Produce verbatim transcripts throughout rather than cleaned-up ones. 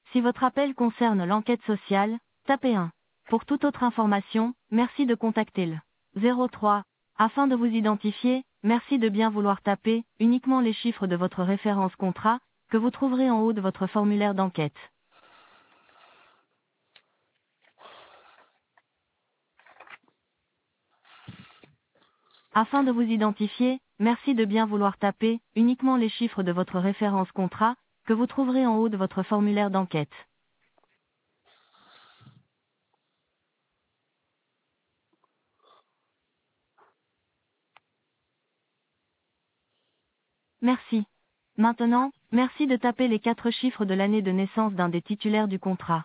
Si votre appel concerne l'enquête sociale, tapez un. Pour toute autre information, merci de contacter le zéro trois. Afin de vous identifier, merci de bien vouloir taper uniquement les chiffres de votre référence contrat, que vous trouverez en haut de votre formulaire d'enquête. Afin de vous identifier, merci de bien vouloir taper uniquement les chiffres de votre référence contrat, que vous trouverez en haut de votre formulaire d'enquête. Merci. Maintenant, merci de taper les quatre chiffres de l'année de naissance d'un des titulaires du contrat.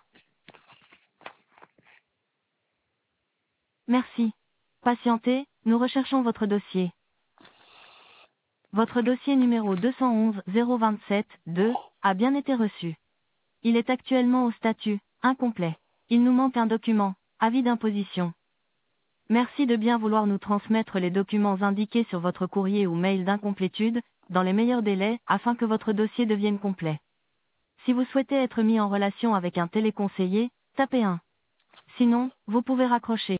Merci. Patientez, nous recherchons votre dossier. Votre dossier numéro deux cent onze zéro vingt-sept deux a bien été reçu. Il est actuellement au statut incomplet. Il nous manque un document, avis d'imposition. Merci de bien vouloir nous transmettre les documents indiqués sur votre courrier ou mail d'incomplétude, dans les meilleurs délais, afin que votre dossier devienne complet. Si vous souhaitez être mis en relation avec un téléconseiller, tapez un. Sinon, vous pouvez raccrocher.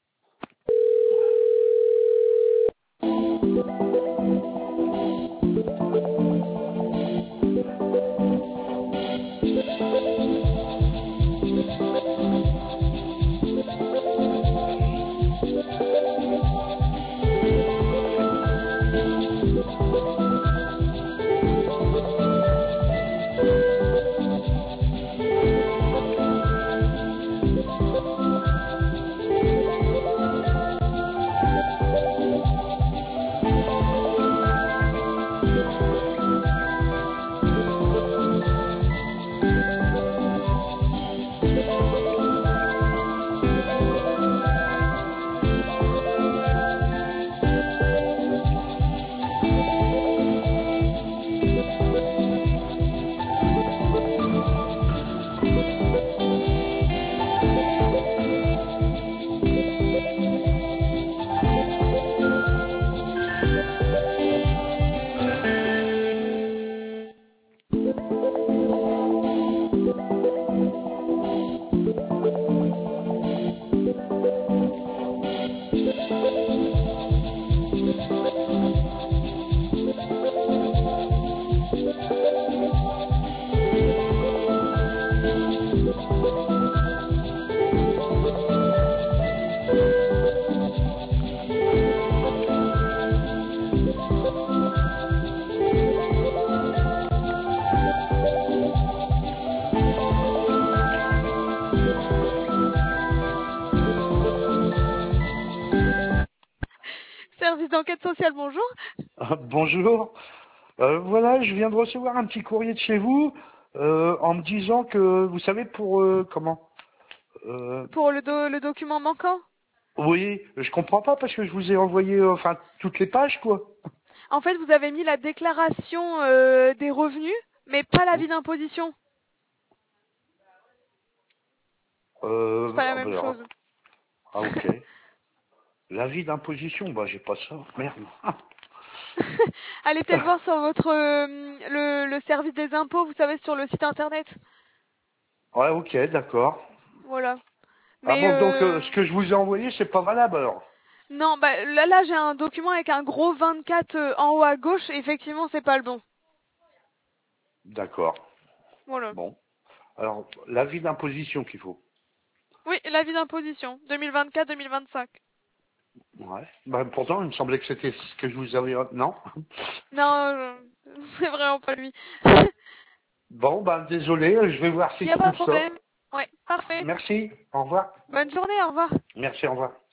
Service d'enquête sociale, bonjour. Ah, bonjour. Euh, voilà, je viens de recevoir un petit courrier de chez vous euh, en me disant que, vous savez, pour euh, comment euh, Pour le, do le document manquant. Oui, je comprends pas parce que je vous ai envoyé euh, enfin toutes les pages, quoi. En fait, vous avez mis la déclaration euh, des revenus, mais pas l'avis d'imposition. Euh, C'est pas la ah, même bah, chose. ah, ok. L'avis d'imposition, bah j'ai pas ça. Merde. Allez peut-être voir sur votre euh, le, le service des impôts, vous savez, sur le site internet. Ouais, ok, d'accord. Voilà. Ah Mais bon, donc euh, euh, ce que je vous ai envoyé, c'est pas valable alors. non, bah là, là j'ai un document avec un gros vingt-quatre euh, en haut à gauche. Et effectivement, c'est pas le bon. D'accord. Voilà. Bon. Alors, l'avis d'imposition qu'il faut. Oui, l'avis d'imposition deux mille vingt-quatre deux mille vingt-cinq. Ouais. Bah, pourtant, il me semblait que c'était ce que je vous avais... Non. Non, euh, c'est vraiment pas lui. Bon, bah désolé, je vais voir si Il n'y je a pas trouve de ça. problème. Ouais, parfait. Merci, au revoir. Bonne journée, au revoir. Merci, au revoir.